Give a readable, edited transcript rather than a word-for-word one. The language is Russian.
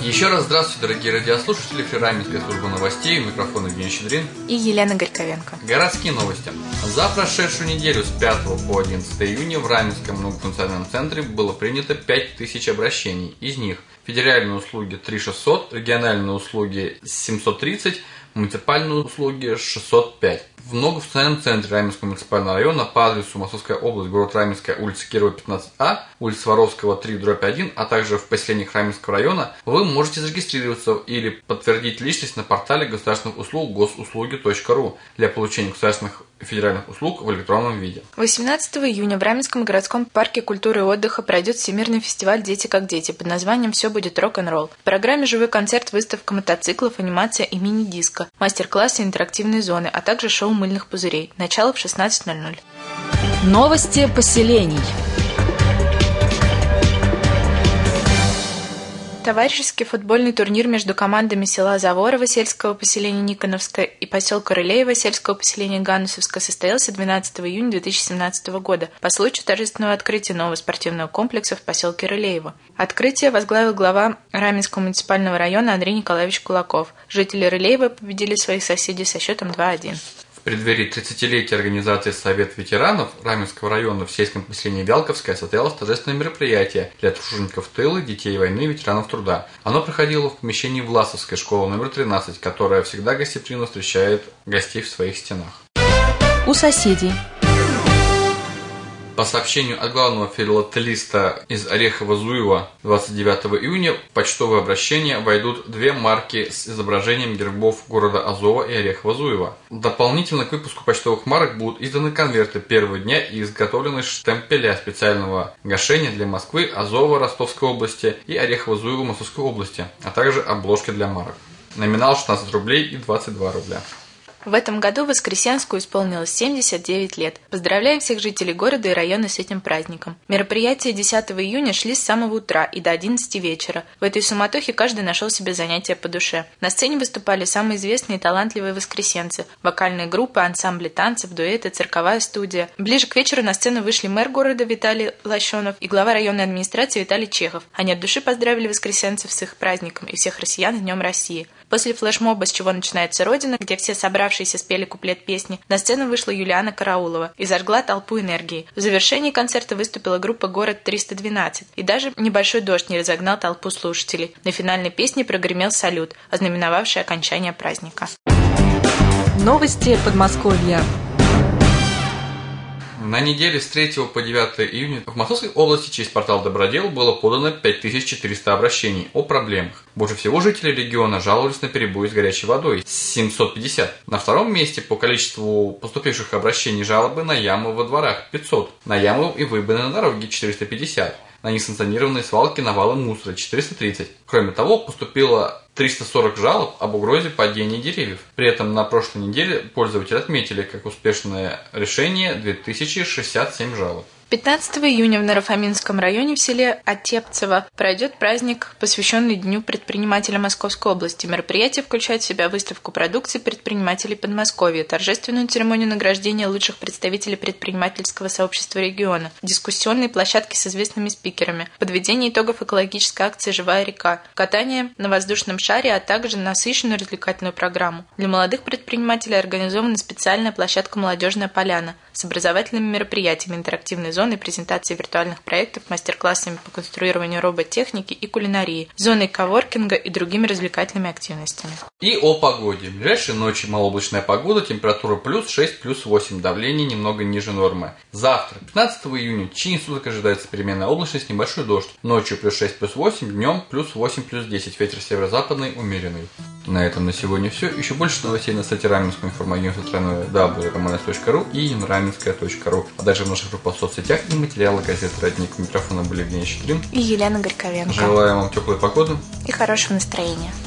Еще раз здравствуйте, дорогие радиослушатели. Раменская служба новостей. У микрофона Евгений Щедрин и Елена Горьковенко. Городские новости. За прошедшую неделю с 5 по 11 июня в Раменском многофункциональном центре было принято 5000 обращений. Из них федеральные услуги 3600, региональные услуги 730, муниципальные услуги 605. В многофункциональном центре Раменского муниципального района по адресу Московская область, город Раменская, улица Кирова, 15А, улица Воровского, 3/1, а также в поселениях Раменского района вы можете зарегистрироваться или подтвердить личность на портале государственных услуг госуслуги.ру для получения государственных и федеральных услуг в электронном виде. 18 июня в Раменском городском парке культуры и отдыха пройдет всемирный фестиваль «Дети как дети» под названием «Все будет рок-н-ролл». В программе живой концерт, выставка мотоциклов, анимация и мини-диско, мастер-классы, интерактивные зоны, а также шоу мыльных пузырей. Начало в 16:00. Новости поселений. Товарищеский футбольный турнир между командами села Заворово сельского поселения Никоновское и поселка Рылеево сельского поселения Ганусовское состоялся 12 июня 2017 года по случаю торжественного открытия нового спортивного комплекса в поселке Рылеево. Открытие возглавил глава Раменского муниципального района Андрей Николаевич Кулаков. Жители Рылеева победили своих соседей со счетом 2-1. В преддверии 30-летия организации Совет ветеранов Раменского района в сельском поселении Вялковское состоялось торжественное мероприятие для тружеников тыла, детей войны и ветеранов труда. Оно проходило в помещении Власовской школы номер 13, которая всегда гостеприимно встречает гостей в своих стенах. У соседей. По сообщению от главного филателиста из Орехово-Зуева 29 июня в почтовое обращение войдут 2 марки с изображением гербов города Азова и Орехово-Зуева. Дополнительно к выпуску почтовых марок будут изданы конверты первого дня и изготовлены штемпеля специального гашения для Москвы, Азова Ростовской области и Орехово-Зуева Московской области, а также обложки для марок. Номинал 16 рублей и 22 рубля. В этом году Воскресенску исполнилось 79 лет. Поздравляем всех жителей города и района с этим праздником. Мероприятия 10 июня шли с самого утра и до 11 вечера. В этой суматохе каждый нашел себе занятие по душе. На сцене выступали самые известные и талантливые воскресенцы. Вокальные группы, ансамбли танцев, дуэты, цирковая студия. Ближе к вечеру на сцену вышли мэр города Виталий Лощенов и глава районной администрации Виталий Чехов. Они от души поздравили воскресенцев с их праздником и всех россиян с Днем России. После флешмоба «С чего начинается Родина», где все собравшиеся спели куплет песни, на сцену вышла Юлиана Караулова и зажгла толпу энергии. В завершении концерта выступила группа «Город 312», и даже небольшой дождь не разогнал толпу слушателей. На финальной песне прогремел салют, ознаменовавший окончание праздника. Новости Подмосковья. На неделе с 3 по 9 июня в Московской области через портал Добродел было подано 5400 обращений о проблемах. Больше всего жители региона жаловались на перебои с горячей водой – 750. На втором месте по количеству поступивших обращений жалобы на ямы во дворах – 500. На ямы и выбоины на дороге – 450. На несанкционированные свалки, навалы мусора – 430. Кроме того, поступило 340 жалоб об угрозе падения деревьев. При этом на прошлой неделе пользователи отметили как успешное решение 2067 жалоб. 15 июня в Нарафаминском районе в селе Отепцево пройдет праздник, посвященный Дню предпринимателя Московской области. Мероприятие включает в себя выставку продукции предпринимателей Подмосковья, торжественную церемонию награждения лучших представителей предпринимательского сообщества региона, дискуссионные площадки с известными спикерами, подведение итогов экологической акции «Живая река», катание на воздушном шаре, а также насыщенную развлекательную программу. Для молодых предпринимателей организована специальная площадка «Молодежная поляна» с образовательными мероприятиями, интерактивной зоной презентации виртуальных проектов, мастер-классами по конструированию роботехники и кулинарии, зоной коворкинга и другими развлекательными активностями. И о погоде. В ближайшие ночи малооблачная погода, температура плюс 6, плюс 8, давление немного ниже нормы. Завтра, 15 июня, в течение суток ожидается переменная облачность, небольшой дождь. Ночью плюс 6, плюс 8, днем плюс 8, плюс 10, ветер северо-западный, умеренный. На этом на сегодня все. Еще больше новостей на сайте Раменского информагентства www.romanes.ru и raменская.ру, а также в наших группах в соцсетях и материалы газеты «Родник». У микрофона были Евгений Щедрин и Елена Горьковенко. Желаем вам теплой погоды и хорошего настроения.